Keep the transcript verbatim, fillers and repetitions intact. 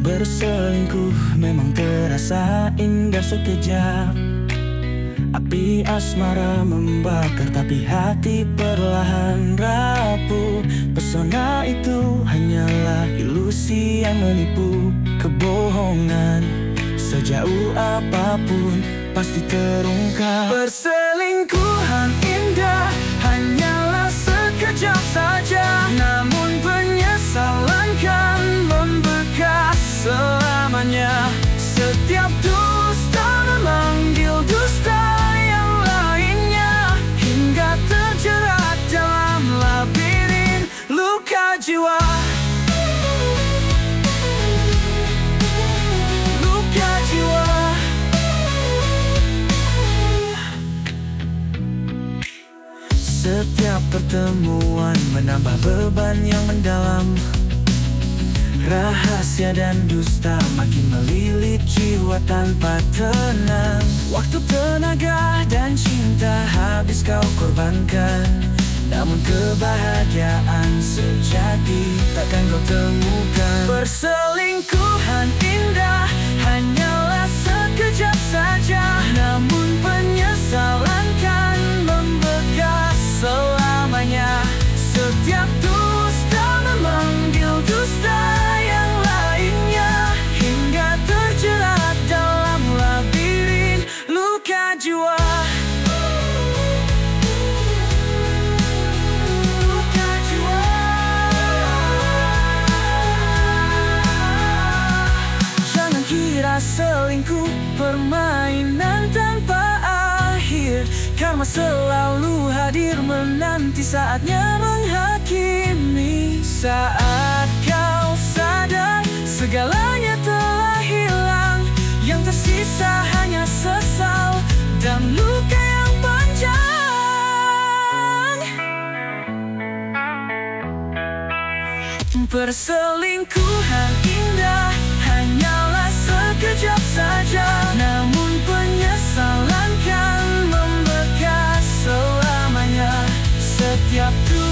Berselingkuh memang terasa indah sekejap. Api asmara membakar tapi hati perlahan rapuh. Pesona itu hanyalah ilusi yang menipu. Kebohongan sejauh apapun pasti terungkap. Perselingkuhan indah hanyalah sekejap saja, namun penyesalan kan membekas selamanya. Setiap dusta memanggil dusta yang lainnya, hingga terjerat dalam labirin luka jiwa. Luka jiwa. Setiap pertemuan menambah beban yang mendalam. Rahasia dan dusta makin melilit jiwa tanpa tenang. Waktu, tenaga, dan cinta habis kau korbankan, namun kebahagiaan sejati takkan kau temukan. Perselingkuhan indah hanyalah sekejap saja, namun penyesalan kan membekas selamanya. Setiap dusta memanggil dusta yang lainnya, hingga terjerat dalam labirin luka jiwa. Luka jiwa. Jangan kira selingkuh permainan tanpa akhir, karma selalu hadir menanti saatnya menghakimi. Saat kau sadar segalanya telah hilang, yang tersisa hanya sesal dan luka yang panjang. Perselingkuhan indah hanyalah sekejap saja, namun penyesalan kan membekas selamanya. Setiap